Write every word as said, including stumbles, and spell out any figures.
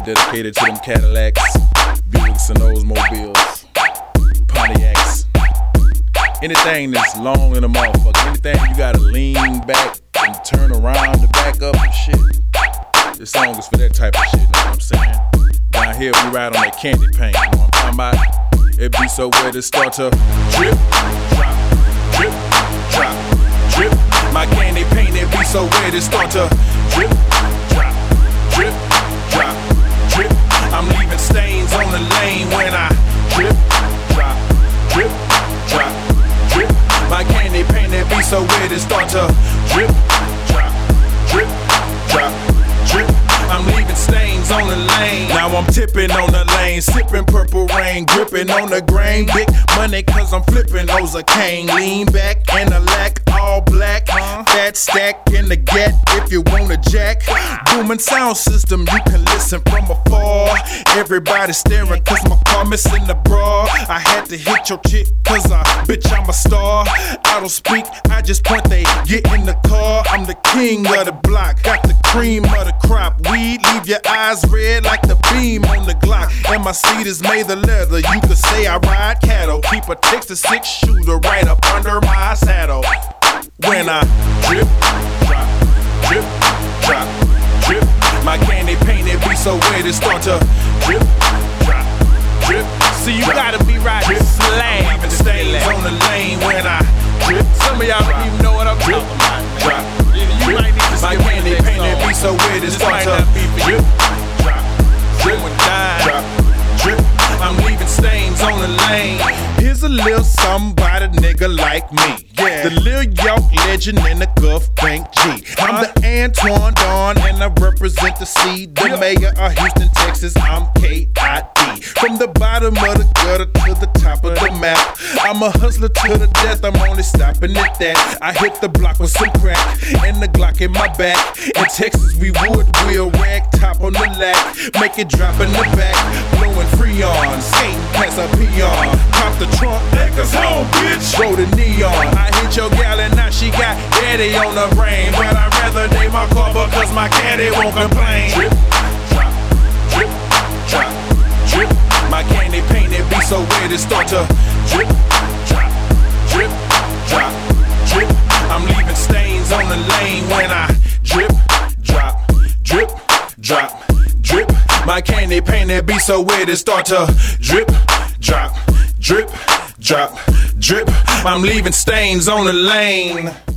dedicated to them Cadillacs, Buicks and Oldsmobiles, Pontiacs. Anything that's long in the motherfucker, anything you gotta lean back and turn around to back up and shit. This song is for that type of shit, you know what I'm saying? Down here we ride on that candy paint, you know what I'm talking about? It be so wet it start to drip, drop, drip, drop, drip. My candy paint, it be so wet it start to drip, drop, drip, drop, drip. I'm leaving stains on the lane when I drip, drop, drip, drop, drip. My candy paint, it be so wet it start to drip, drop, drip, drop, drip. I'm leaving stains on the lane. Now I'm tipping on the lane, sipping purple rain, gripping on the grain. Big money cause I'm flipping those a cane. Lean back and a lack, all black. Fat stack in the gat if you want a jack. Booming sound system, you can listen from afar. Everybody staring cause my car missing the bra. I had to hit your chick cause I, bitch I'm a star. I don't speak, I just point, they get in the car. I'm the king of the block, got the cream of the crop. Weed leave your eyes red like the beam on the Glock. And my seat is made of leather, you could say I ride cattle. Keep a Texas six shooter right up under my saddle. When I drip, drop, drip, drop, drip. My candy paint, it be so wet it start to drip, drop, drip. See, you gotta be riding slang. Leaving stains on the lane when I drip. Some of y'all don't even know what I'm talking about. Drop, You might need to my skip candy the next paint, it song. be so wet it This start might to not be for drip, you. drop, drip, Going down. drop, drip. I'm leaving stains on the lane. Here's a little somebody nigga like me. Yeah. The Lil York legend and the Guff Bank G. I'm the Antoine Don and I represent the C. The mayor of Houston, Texas, I'm K I D. From the bottom of the gutter to the top of the map. I'm a hustler to the death, I'm only stopping at that. I hit the block with some crack and the Glock in my back. In Texas we would wheel rag top on the lack. Make it drop in the back, blowing Freon, skating past a peon. Pop the trunk, niggas home, bitch. Roll the neon. I hit your gal and now she got daddy on the brain. But I'd rather name my car because my caddy won't complain. Drip, drop, drip, drop, drip. My candy paint, it be so wet it start to drip, drop, drip, drop, drip. I'm leaving stains on the lane when I drip, drop, drip, drop, drip. My candy paint, it be so wet it start to drip, drop, drip, drop, drip. I'm leaving stains on the lane.